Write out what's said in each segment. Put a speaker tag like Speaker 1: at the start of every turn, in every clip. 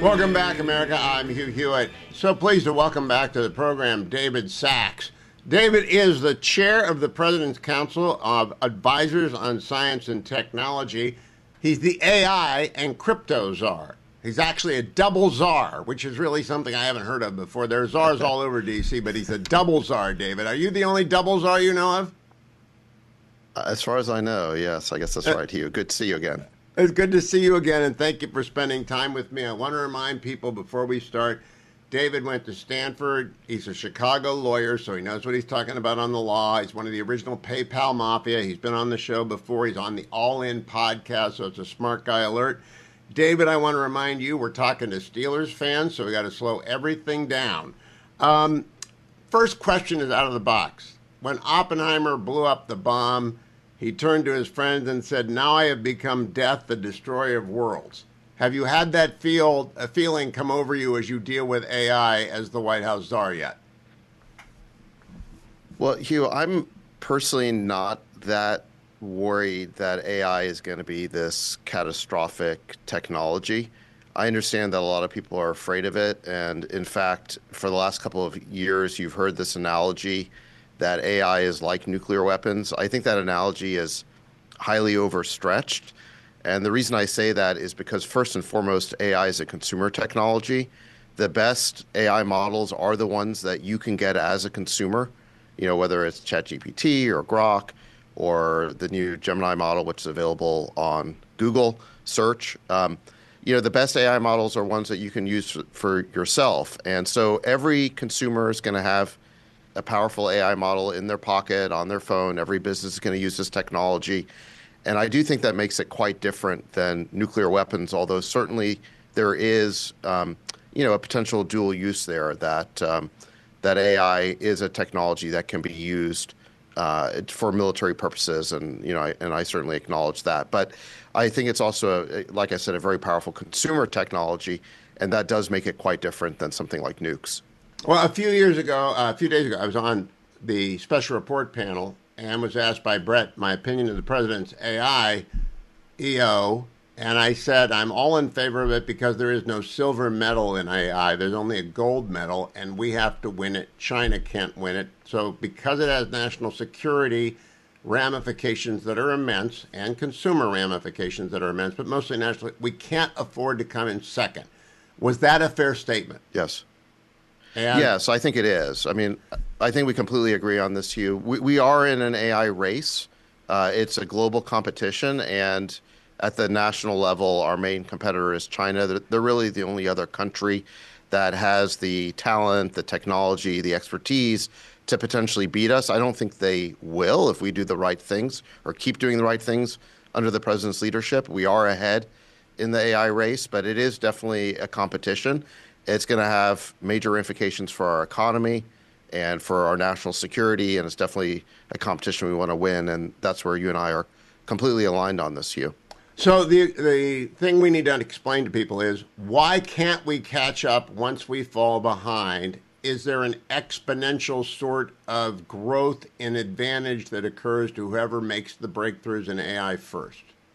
Speaker 1: Welcome back, America. I'm Hugh Hewitt. So pleased to welcome back to the program David Sacks. David is the chair of the President's Council of Advisors on Science and Technology. He's the AI and crypto czar. He's actually a double czar, which is really something I haven't heard of before. There are czars all over D.C., but he's a double czar, David. Are you the only double czar you know of?
Speaker 2: As far as I know, yes. I guess that's right, Hugh. Good to see you again.
Speaker 1: It's good to see you again, and thank you for spending time with me. I want to remind people before we start, David went to Stanford. He's a Chicago lawyer, so he knows what he's talking about on the law. He's one of the original PayPal Mafia. He's been on the show before. He's on the All In podcast, so it's a smart guy alert. David, I want to remind you, we're talking to Steelers fans, so we got to slow everything down. First question is out of the box. When Oppenheimer blew up the bomb, he turned to his friends and said, "Now I have become death, the destroyer of worlds." Have you had that feeling come over you as you deal with AI as the White House czar yet?
Speaker 2: Well, Hugh, I'm personally not that worried that AI is going to be this catastrophic technology. I understand that a lot of people are afraid of it. And in fact, for the last couple of years, you've heard this analogy that AI is like nuclear weapons. I think that analogy is highly overstretched. And the reason I say that is because first and foremost, AI is a consumer technology. The best AI models are the ones that you can get as a consumer, whether it's ChatGPT or Grok or the new Gemini model, which is available on Google search. The best AI models are ones that you can use for yourself. And so every consumer is going to have a powerful AI model in their pocket, on their phone. Every business is going to use this technology. And I do think that makes it quite different than nuclear weapons, although certainly there is, a potential dual use there that AI is a technology that can be used for military purposes. And, I certainly acknowledge that. But I think it's also, like I said, a very powerful consumer technology. And that does make it quite different than something like nukes.
Speaker 1: Well, a few days ago, I was on the special report panel and was asked by Brett my opinion of the president's AI EO, and I said I'm all in favor of it because there is no silver medal in AI. There's only a gold medal, and we have to win it. China can't win it. So because it has national security ramifications that are immense and consumer ramifications that are immense, but mostly national, we can't afford to come in second. Was that a fair statement?
Speaker 2: Yes. Yes, I think it is. I mean, I think we completely agree on this, Hugh. We are in an AI race. It's a global competition, and at the national level, our main competitor is China. They're really the only other country that has the talent, the technology, the expertise to potentially beat us. I don't think they will if we do the right things or keep doing the right things under the president's leadership. We are ahead in the AI race, but it is definitely a competition. It's going to have major ramifications for our economy and for our national security, and it's definitely a competition we want to win, and that's where you and I are completely aligned on this, Hugh.
Speaker 1: So the thing we need to explain to people is, why can't we catch up once we fall behind? Is there an exponential sort of growth and advantage that occurs to whoever makes the breakthroughs in AI first?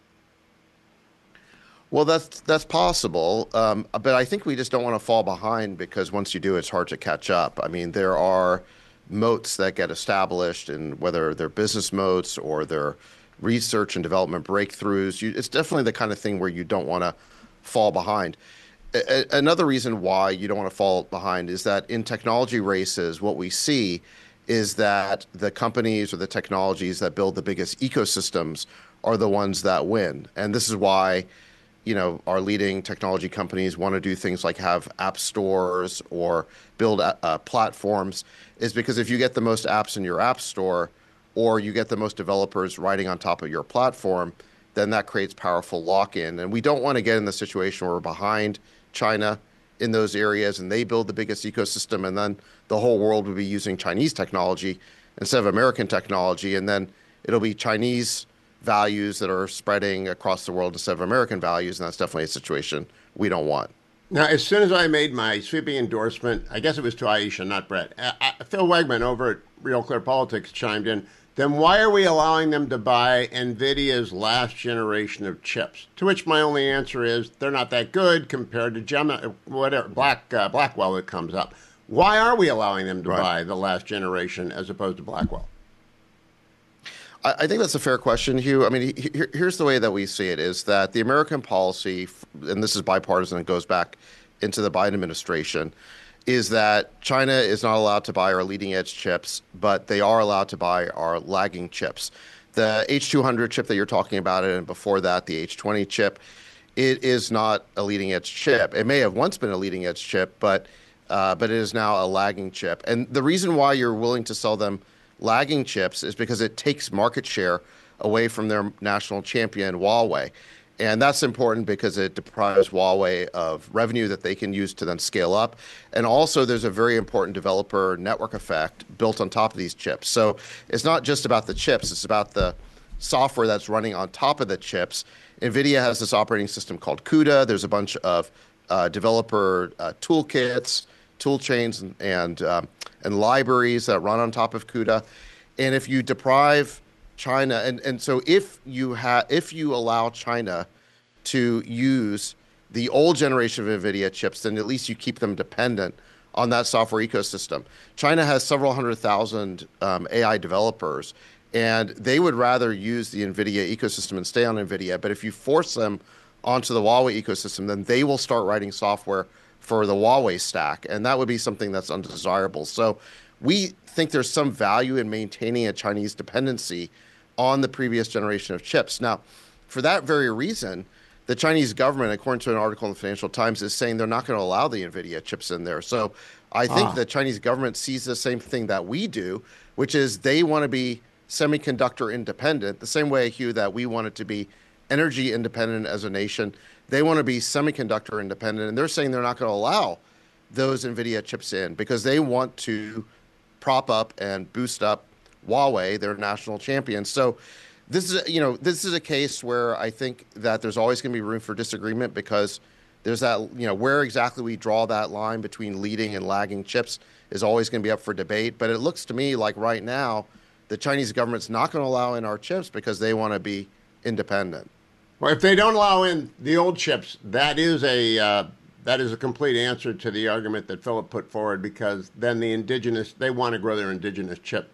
Speaker 2: Well, that's possible, but I think we just don't want to fall behind because once you do, it's hard to catch up. I mean, there are moats that get established, and whether they're business moats or they're research and development breakthroughs, it's definitely the kind of thing where you don't want to fall behind. Another reason why you don't want to fall behind is that in technology races, what we see is that the companies or the technologies that build the biggest ecosystems are the ones that win. And this is why our leading technology companies want to do things like have app stores or build platforms, is because if you get the most apps in your app store or you get the most developers writing on top of your platform, then that creates powerful lock-in. And we don't want to get in the situation where we're behind China in those areas and they build the biggest ecosystem, and then the whole world will be using Chinese technology instead of American technology, and then it'll be Chinese values that are spreading across the world instead of American values, and that's definitely a situation we don't want.
Speaker 1: Now, as soon as I made my sweeping endorsement, I guess it was to Aisha, not Brett, Phil Wegman over at Real Clear Politics chimed in. then why are we allowing them to buy NVIDIA's last generation of chips? To which my only answer is they're not that good compared to Gemini, whatever, Blackwell that comes up. Why are we allowing them to buy the last generation as opposed to Blackwell?
Speaker 2: I think that's a fair question, Hugh. I mean, here's the way that we see it is that the American policy, and this is bipartisan, it goes back into the Biden administration, is that China is not allowed to buy our leading edge chips, but they are allowed to buy our lagging chips. The H200 chip that you're talking about, and before that, the H20 chip, it is not a leading edge chip. It may have once been a leading edge chip, but it is now a lagging chip. And the reason why you're willing to sell them lagging chips is because it takes market share away from their national champion, Huawei. And that's important because it deprives Huawei of revenue that they can use to then scale up. And also, there's a very important developer network effect built on top of these chips. So it's not just about the chips, it's about the software that's running on top of the chips. NVIDIA has this operating system called CUDA. There's a bunch of developer toolkits, tool chains, and libraries that run on top of CUDA. And if you deprive China, and so if you allow China to use the old generation of NVIDIA chips, then at least you keep them dependent on that software ecosystem. China has several 100,000 AI developers, and they would rather use the NVIDIA ecosystem and stay on NVIDIA. But if you force them onto the Huawei ecosystem, then they will start writing software for the Huawei stack, and that would be something that's undesirable. So we think there's some value in maintaining a Chinese dependency on the previous generation of chips. Now, for that very reason, the Chinese government, according to an article in the Financial Times, is saying they're not going to allow the NVIDIA chips in there. So I think the Chinese government sees the same thing that we do, which is they want to be semiconductor independent, the same way, Hugh, that we wanted to be energy independent as a nation. They want to be semiconductor independent, and they're saying they're not going to allow those NVIDIA chips in because they want to prop up and boost up Huawei, their national champion. So this is a case where I think that there's always going to be room for disagreement because there's that, where exactly we draw that line between leading and lagging chips is always going to be up for debate. But it looks to me like right now, the Chinese government's not going to allow in our chips because they want to be independent.
Speaker 1: Well, if they don't allow in the old chips, that is a complete answer to the argument that Philip put forward, because then they want to grow their indigenous chip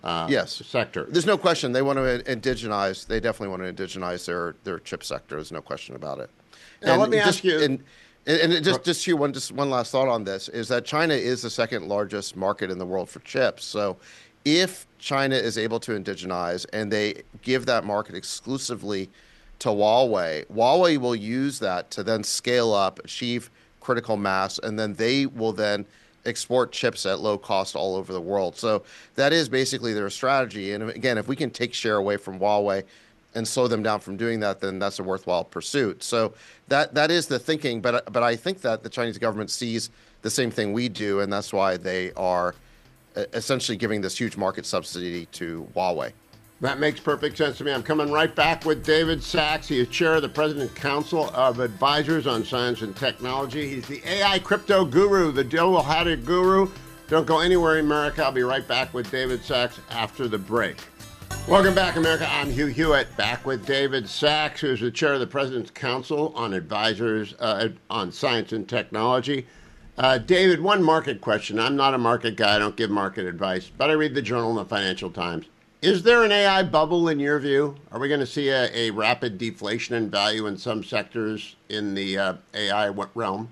Speaker 1: sector.
Speaker 2: There's no question they want to indigenize. They definitely want to indigenize their chip sector. There's no question about it.
Speaker 1: Now, let me ask you.
Speaker 2: And just one last thought on this is that China is the second largest market in the world for chips. So if China is able to indigenize and they give that market exclusively to Huawei, Huawei will use that to then scale up, achieve critical mass, and then they will then export chips at low cost all over the world. So that is basically their strategy. And again, if we can take share away from Huawei and slow them down from doing that, then that's a worthwhile pursuit. So that is the thinking. But I think that the Chinese government sees the same thing we do, and that's why they are essentially giving this huge market subsidy to Huawei.
Speaker 1: That makes perfect sense to me. I'm coming right back with David Sacks. He is chair of the President Council of Advisors on Science and Technology. He's the AI crypto guru, the digital hatted guru. Don't go anywhere in America. I'll be right back with David Sacks after the break. Welcome back, America. I'm Hugh Hewitt, back with David Sacks, who's the chair of the President's Council on Advisors on Science and Technology. David, one market question. I'm not a market guy. I don't give market advice, but I read the Journal and the Financial Times. Is there an AI bubble in your view? Are we going to see a rapid deflation in value in some sectors in the AI realm?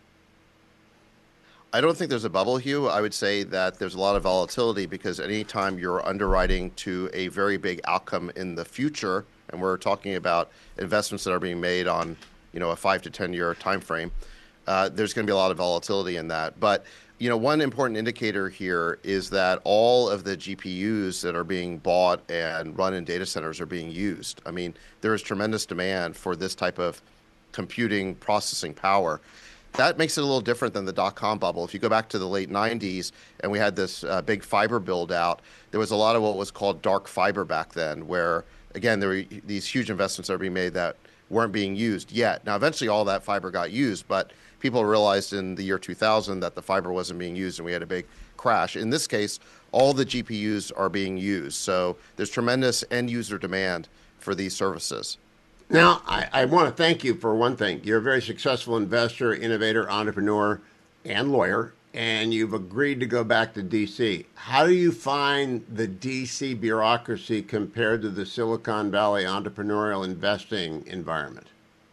Speaker 2: I don't think there's a bubble, Hugh. I would say that there's a lot of volatility because anytime you're underwriting to a very big outcome in the future, and we're talking about investments that are being made on, a 5 to 10 year time frame, there's going to be a lot of volatility in that. But one important indicator here is that all of the GPUs that are being bought and run in data centers are being used. I mean, there is tremendous demand for this type of computing processing power. That makes it a little different than the dot-com bubble. If you go back to the late 90s and we had this big fiber build out, there was a lot of what was called dark fiber back then, where, again, there were these huge investments that are being made that weren't being used yet. Now, eventually all that fiber got used, but people realized in the year 2000 that the fiber wasn't being used and we had a big crash. In this case, all the GPUs are being used. So there's tremendous end user demand for these services.
Speaker 1: Now, I want to thank you for one thing. You're a very successful investor, innovator, entrepreneur, and lawyer, and you've agreed to go back to D.C. How do you find the D.C. bureaucracy compared to the Silicon Valley entrepreneurial investing environment?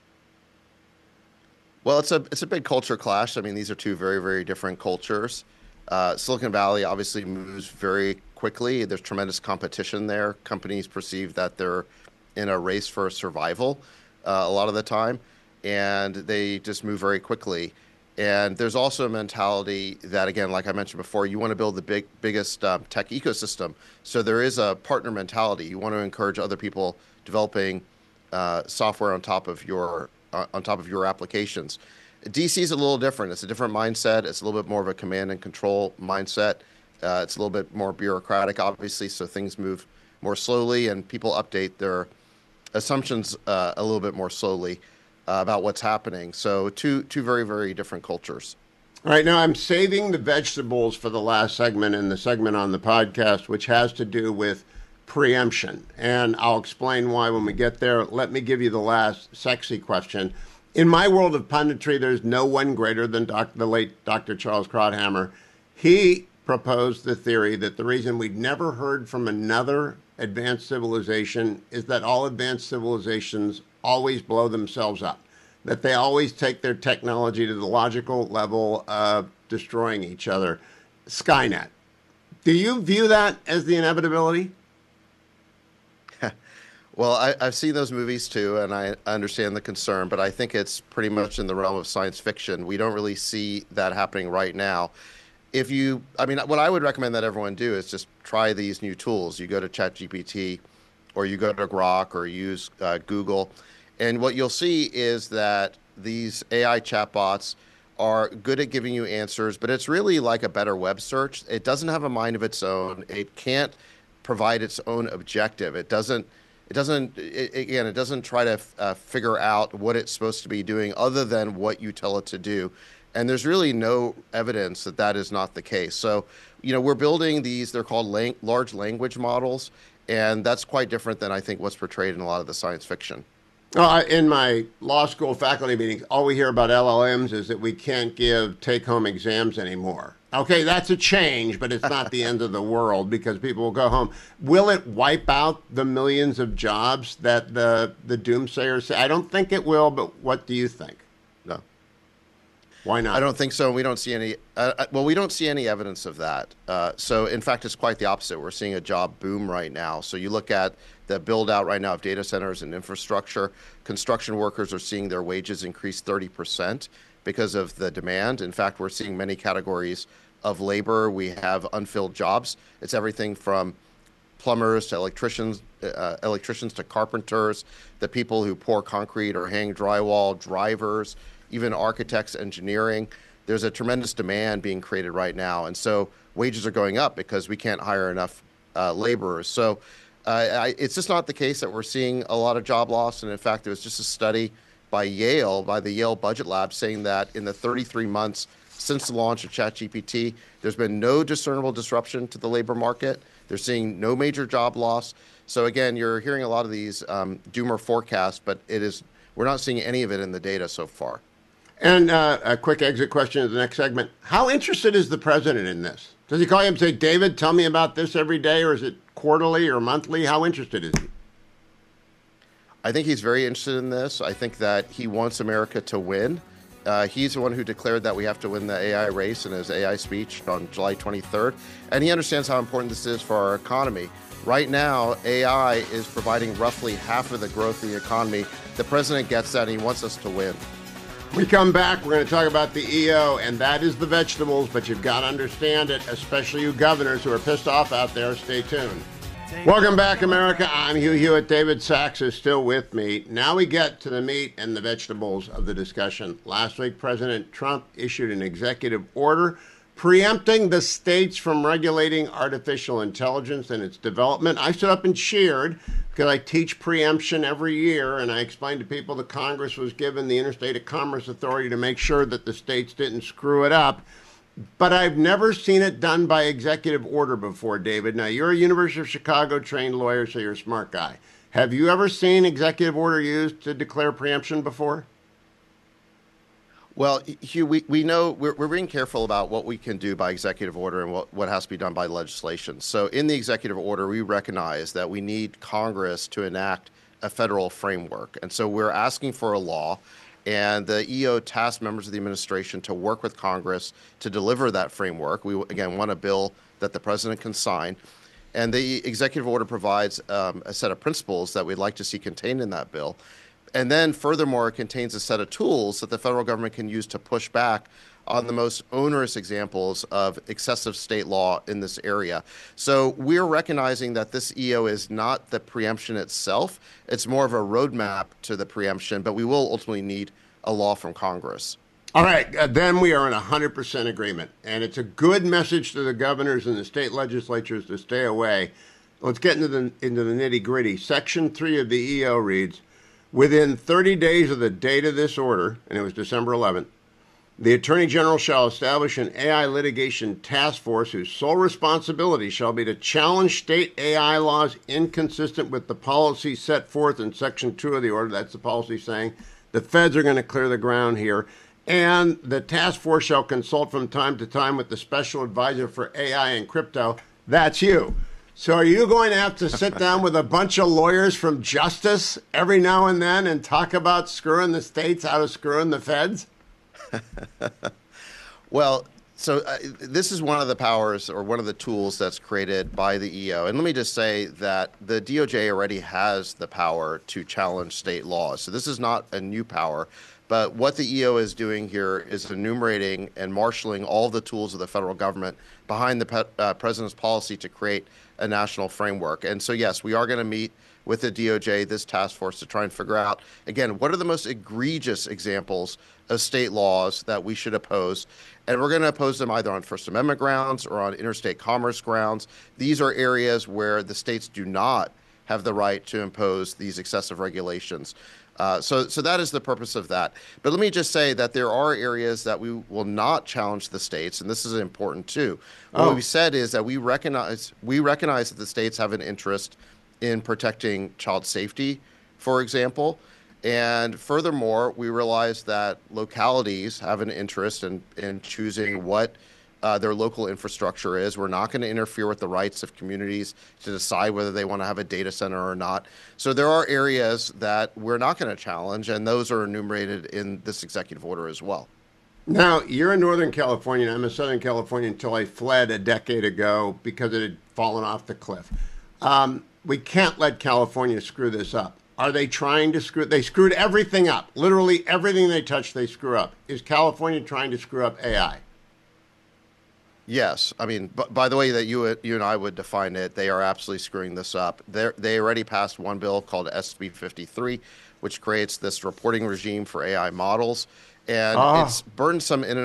Speaker 2: Well, it's a big culture clash. I mean, these are two very, very different cultures. Silicon Valley obviously moves very quickly. There's tremendous competition there. Companies perceive that they're in a race for survival a lot of the time, and they just move very quickly. And there's also a mentality that, again, like I mentioned before, you want to build the biggest tech ecosystem. So there is a partner mentality. You want to encourage other people developing software on top of your applications. DC is a little different. It's a different mindset. It's a little bit more of a command and control mindset. It's a little bit more bureaucratic, obviously, so things move more slowly, and people update their assumptions a little bit more slowly about what's happening. So two very, very different cultures.
Speaker 1: All right, now I'm saving the vegetables for the last segment and the segment on the podcast, which has to do with preemption. And I'll explain why when we get there. Let me give you the last sexy question. In my world of punditry, there's no one greater than the late Dr. Charles Krauthammer. He proposed the theory that the reason we'd never heard from another advanced civilization is that all advanced civilizations always blow themselves up, that they always take their technology to the logical level of destroying each other. Skynet. Do you view that as the inevitability?
Speaker 2: Well, I've seen those movies too, and I understand the concern, but I think it's pretty much in the realm of science fiction. We don't really see that happening right now. What I would recommend that everyone do is just try these new tools. You go to ChatGPT, or you go to Grok, or use Google, and what you'll see is that these AI chatbots are good at giving you answers, but it's really like a better web search. It doesn't have a mind of its own. It can't provide its own objective. It doesn't try to figure out what it's supposed to be doing other than what you tell it to do. And there's really no evidence that that is not the case. So, we're building these, they're called large language models, and that's quite different than I think what's portrayed in a lot of the science fiction.
Speaker 1: In my law school faculty meetings, all we hear about LLMs is that we can't give take-home exams anymore. Okay, that's a change, but it's not the end of the world because people will go home. Will it wipe out the millions of jobs that the doomsayers say? I don't think it will, but what do you think?
Speaker 2: No.
Speaker 1: Why not?
Speaker 2: I don't think so. We don't see any. We don't see any evidence of that. So, in fact, it's quite the opposite. We're seeing a job boom right now. So, you look at the build out right now of data centers and infrastructure. Construction workers are seeing their wages increase 30% because of the demand. In fact, we're seeing many categories of labor. We have unfilled jobs. It's everything from plumbers to electricians to carpenters, the people who pour concrete or hang drywall, drivers, even architects, engineering. There's a tremendous demand being created right now. And so wages are going up because we can't hire enough laborers. So it's just not the case that we're seeing a lot of job loss. And in fact, there was just a study by the Yale Budget Lab, saying that in the 33 months since the launch of ChatGPT, there's been no discernible disruption to the labor market. They're seeing no major job loss. So again, you're hearing a lot of these doomer forecasts, but we're not seeing any of it in the data so far.
Speaker 1: And a quick exit question in the next segment. How interested is the president in this? Does he call you and say, David, tell me about this every day, or is it quarterly or monthly? How interested is he?
Speaker 2: I think he's very interested in this. I think that he wants America to win. He's the one who declared that we have to win the AI race in his AI speech on July 23rd. And he understands how important this is for our economy. Right now, AI is providing roughly half of the growth of the economy. The president gets that, and he wants us to win.
Speaker 1: We come back, we're going to talk about the EO, and that is the vegetables, but you've got to understand it, especially you governors who are pissed off out there. Stay tuned. Welcome back, America. I'm Hugh Hewitt. David Sachs is still with me. Now we get to the meat and the vegetables of the discussion. Last week, President Trump issued an executive order preempting the states from regulating artificial intelligence and its development. I stood up and cheered because I teach preemption every year, and I explained to people that Congress was given the Interstate Commerce Authority to make sure that the states didn't screw it up. But I've never seen it done by executive order before, David. Now, you're a University of Chicago trained lawyer, so you're a smart guy. Have you ever seen executive order used to declare preemption before?
Speaker 2: Well, Hugh, we know we're being careful about what we can do by executive order and what has to be done by legislation. So in the executive order, we recognize that we need Congress to enact a federal framework. And so we're asking for a law, and the EO tasked members of the administration to work with Congress to deliver that framework. We, again, want a bill that the president can sign. And the executive order provides a set of principles that we'd like to see contained in that bill. And then furthermore, it contains a set of tools that the federal government can use to push back on the most onerous examples of excessive state law in this area. So we're recognizing that this EO is not the preemption itself. It's more of a roadmap to the preemption, but we will ultimately need a law from Congress.
Speaker 1: All right, then we are in 100% agreement. And it's a good message to the governors and the state legislatures to stay away. Let's get into the nitty gritty. Section 3 of the EO reads, within 30 days of the date of this order, and it was December 11th, the Attorney General shall establish an AI litigation task force whose sole responsibility shall be to challenge state AI laws inconsistent with the policy set forth in Section 2 of the order. That's the policy saying the feds are going to clear the ground here. And the task force shall consult from time to time with the special advisor for AI and crypto. That's you. So are you going to have to sit down with a bunch of lawyers from Justice every now and then and talk about screwing the states out of screwing the feds?
Speaker 2: Well, so this is one of the powers or one of the tools that's created by the EO. And let me just say that the DOJ already has the power to challenge state laws. So this is not a new power. But what the EO is doing here is enumerating and marshaling all the tools of the federal government behind the president's policy to create a national framework. And so, yes, we are going to meet with the DOJ, this task force, to try and figure out, again, what are the most egregious examples of state laws that we should oppose. And we're going to oppose them either on First Amendment grounds or on interstate commerce grounds. These are areas where the states do not have the right to impose these excessive regulations. So that is the purpose of that. But let me just say that there are areas that we will not challenge the states, and this is important too. What we said is that we recognize that the states have an interest in protecting child safety, for example. And furthermore, we realize that localities have an interest in choosing what their local infrastructure is. We're not going to interfere with the rights of communities to decide whether they want to have a data center or not. So there are areas that we're not going to challenge, and those are enumerated in this executive order as well.
Speaker 1: Now, you're in Northern California, and I'm in Southern California until I fled a decade ago because it had fallen off the cliff. We can't let California screw this up. Are they trying to screw? They screwed everything up. Literally everything they touch, they screw up. Is California trying to screw up AI?
Speaker 2: Yes. I mean, by the way that you and I would define it, they are absolutely screwing this up. They already passed one bill called SB 53, which creates this reporting regime for AI models. And it's burdensome in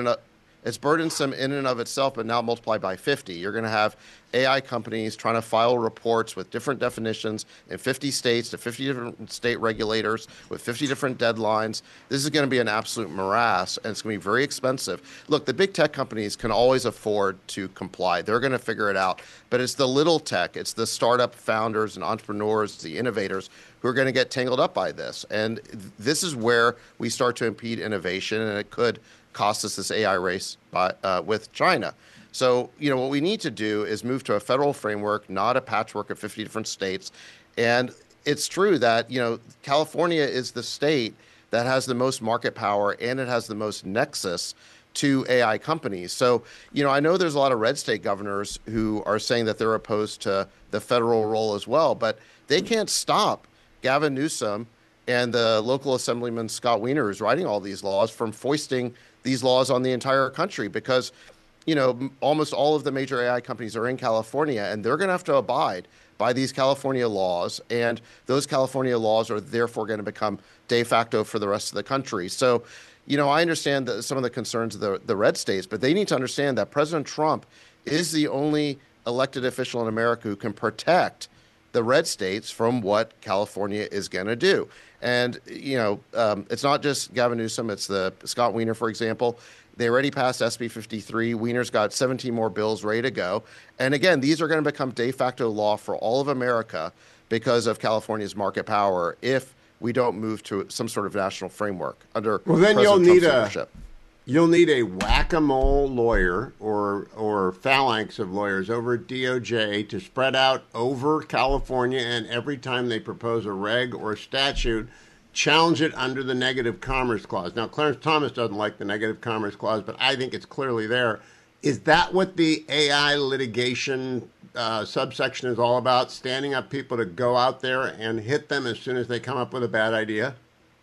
Speaker 2: and of itself, but now multiplied by 50. You're going to have AI companies trying to file reports with different definitions in 50 states to 50 different state regulators with 50 different deadlines. This is going to be an absolute morass, and it's going to be very expensive. Look, the big tech companies can always afford to comply. They're going to figure it out. But it's the little tech, it's the startup founders and entrepreneurs, the innovators, who are going to get tangled up by this. And this is where we start to impede innovation, and it could cost us this AI race with China. So, what we need to do is move to a federal framework, not a patchwork of 50 different states. And it's true that, California is the state that has the most market power, and it has the most nexus to AI companies. So, I know there's a lot of red state governors who are saying that they're opposed to the federal role as well, but they can't stop Gavin Newsom and the local assemblyman Scott Wiener, who's writing all these laws, from foisting these laws on the entire country, because almost all of the major AI companies are in California, and they're going to have to abide by these California laws, and those California laws are therefore going to become de facto for the rest of the country. So, I understand some of the concerns of the red states, but they need to understand that President Trump is the only elected official in America who can protect the red states from what California is going to do. And, it's not just Gavin Newsom, it's the Scott Wiener, for example. They already passed SB 53. Wiener's got 17 more bills ready to go. And again, these are going to become de facto law for all of America because of California's market power if we don't move to some sort of national framework under
Speaker 1: then
Speaker 2: President Trump's leadership.
Speaker 1: You'll need a whack-a-mole lawyer or phalanx of lawyers over at DOJ to spread out over California, and every time they propose a reg or a statute, challenge it under the Negative Commerce Clause. Now, Clarence Thomas doesn't like the Negative Commerce Clause, but I think it's clearly there. Is that what the AI litigation subsection is all about? Standing up people to go out there and hit them as soon as they come up with a bad idea?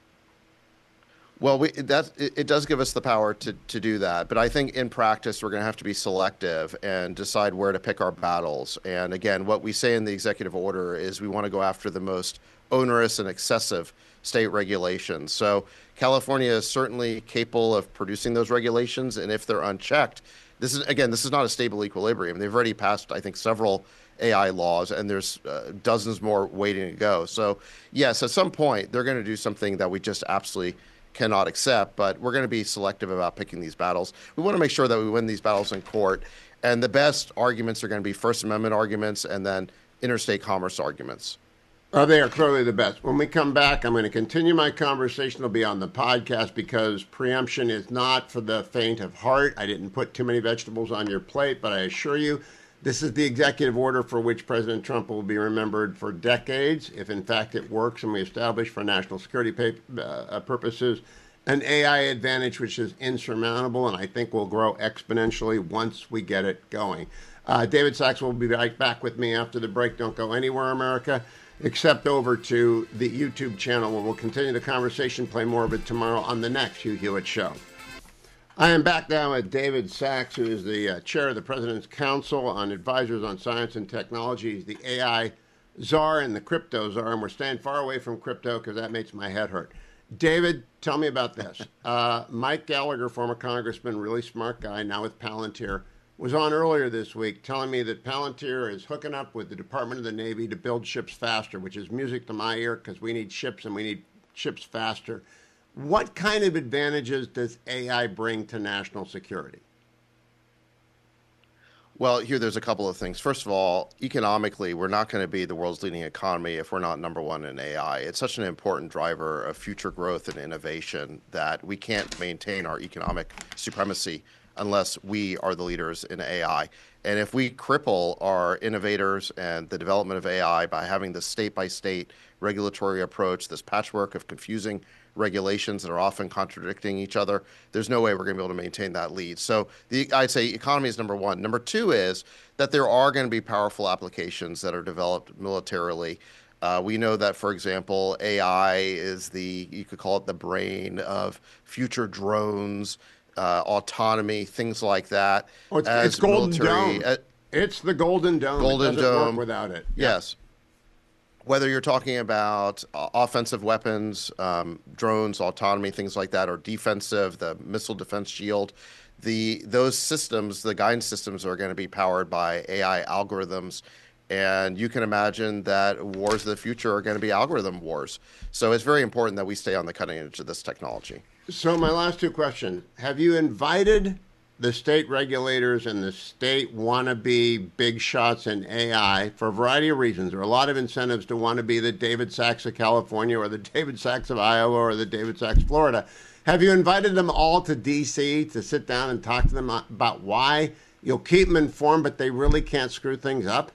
Speaker 2: Well, it does give us the power to do that. But I think in practice, we're going to have to be selective and decide where to pick our battles. And again, what we say in the executive order is we want to go after the most onerous and excessive state regulations. So California is certainly capable of producing those regulations. And if they're unchecked, this is not a stable equilibrium. They've already passed, I think, several AI laws, and there's dozens more waiting to go. So yes, at some point, they're going to do something that we just absolutely cannot accept, but we're going to be selective about picking these battles. We want to make sure that we win these battles in court, and the best arguments are going to be First Amendment arguments and then interstate commerce arguments.
Speaker 1: They are clearly the best. When we come back, I'm going to continue my conversation. It'll be on the podcast because preemption is not for the faint of heart. I didn't put too many vegetables on your plate, but I assure you, this is the executive order for which President Trump will be remembered for decades, if in fact it works and we establish for national security purposes an AI advantage which is insurmountable and I think will grow exponentially once we get it going. David Sacks will be right back with me after the break. Don't go anywhere, America, except over to the YouTube channel where we'll continue the conversation, play more of it tomorrow on the next Hugh Hewitt Show. I am back now with David Sacks, who is the chair of the President's Council on Advisors on Science and Technology. He's the AI czar and the crypto czar, and we're staying far away from crypto because that makes my head hurt. David, tell me about this. Mike Gallagher, former congressman, really smart guy, now with Palantir, was on earlier this week telling me that Palantir is hooking up with the Department of the Navy to build ships faster, which is music to my ear because we need ships and we need ships faster. What kind of advantages does AI bring to national security?
Speaker 2: Well, here there's a couple of things. First of all, economically, we're not going to be the world's leading economy if we're not number one in AI. It's such an important driver of future growth and innovation that we can't maintain our economic supremacy unless we are the leaders in AI. And if we cripple our innovators and the development of AI by having this state-by-state regulatory approach, this patchwork of confusing regulations that are often contradicting each other, there's no way we're going to be able to maintain that lead. So I'd say economy is number one. Number two is that there are going to be powerful applications that are developed militarily. We know that, for example, AI is you could call it the brain of future drones, autonomy, things like that.
Speaker 1: Oh, it's Golden Dome. It's the Golden Dome.
Speaker 2: Golden
Speaker 1: it doesn't
Speaker 2: Dome.
Speaker 1: work without it.
Speaker 2: Yes. Whether you're talking about offensive weapons, drones, autonomy, things like that, or defensive, the missile defense shield, those systems, the guidance systems, are going to be powered by AI algorithms. And you can imagine that wars of the future are going to be algorithm wars. So it's very important that we stay on the cutting edge of this technology.
Speaker 1: So my last two questions. Have you invited the state regulators and the state wannabe big shots in AI for a variety of reasons? There are a lot of incentives to want to be the David Sacks of California or the David Sacks of Iowa or the David Sacks of Florida. Have you invited them all to D.C. to sit down and talk to them about why? You'll keep them informed, but they really can't screw things up?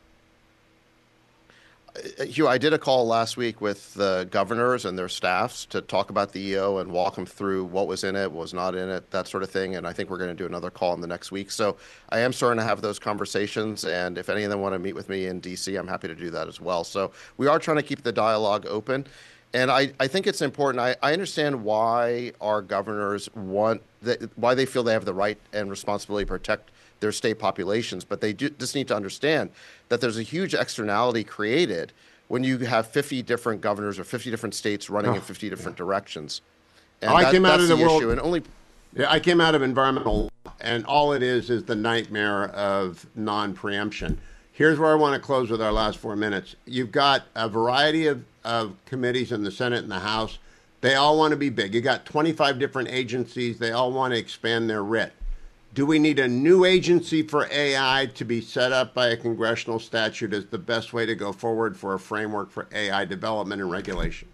Speaker 2: Hugh, I did a call last week with the governors and their staffs to talk about the EO and walk them through what was in it, what was not in it, that sort of thing. And I think we're going to do another call in the next week. So I am starting to have those conversations. And if any of them want to meet with me in D.C., I'm happy to do that as well. So we are trying to keep the dialogue open. And I think it's important. I understand why our governors why they feel they have the right and responsibility to protect their state populations, but they just need to understand that there's a huge externality created when you have 50 different governors or 50 different states running in 50 different directions. And
Speaker 1: I came out of the world.
Speaker 2: Issue. And
Speaker 1: I came out of environmental law, and all it is the nightmare of non-preemption. Here's where I want to close with our last 4 minutes. You've got a variety of committees in the Senate and the House. They all want to be big. You got 25 different agencies. They all want to expand their writ. Do we need a new agency for AI to be set up by a congressional statute as the best way to go forward for a framework for AI development and regulation?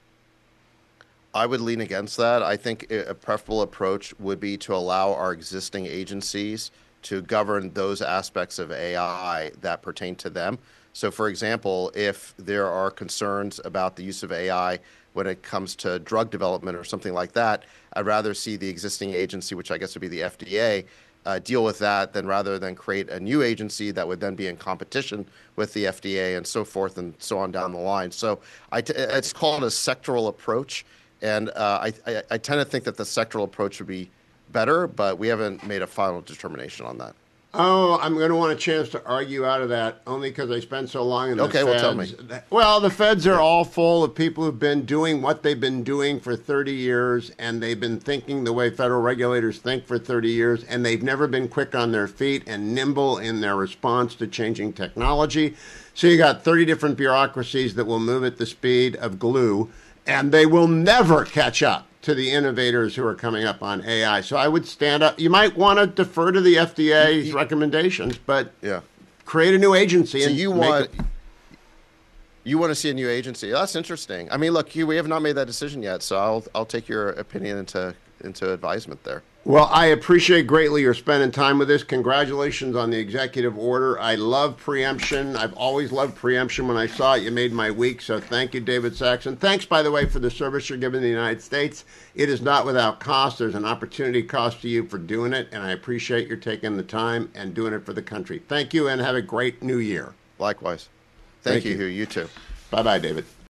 Speaker 2: I would lean against that. I think a preferable approach would be to allow our existing agencies to govern those aspects of AI that pertain to them. So, for example, if there are concerns about the use of AI when it comes to drug development or something like that, I'd rather see the existing agency, which I guess would be the FDA, deal with that than rather than create a new agency that would then be in competition with the FDA and so forth and so on down the line. So it's called a sectoral approach. And I tend to think that the sectoral approach would be better, but we haven't made a final determination on that.
Speaker 1: Oh, I'm going to want a chance to argue out of that, only because I spent so long in the
Speaker 2: Okay,
Speaker 1: feds.
Speaker 2: well, tell me.
Speaker 1: Well, the feds are all full of people who've been doing what they've been doing for 30 years, and they've been thinking the way federal regulators think for 30 years, and they've never been quick on their feet and nimble in their response to changing technology. So you got 30 different bureaucracies that will move at the speed of glue, and they will never catch up to the innovators who are coming up on AI. So I would stand up. You might want to defer to the FDA's recommendations, but create a new agency.
Speaker 2: So
Speaker 1: and
Speaker 2: you want to see a new agency? That's interesting. I mean, look, we have not made that decision yet, so I'll take your opinion into advisement there.
Speaker 1: Well, I appreciate greatly your spending time with this. Congratulations on the executive order. I love preemption. I've always loved preemption. When I saw it, you made my week. So thank you, David Saxon. Thanks, by the way, for the service you're giving the United States. It is not without cost. There's an opportunity cost to you for doing it, and I appreciate your taking the time and doing it for the country. Thank you, and have a great new year.
Speaker 2: Likewise. Thank you, Hugh. You too.
Speaker 1: Bye-bye, David.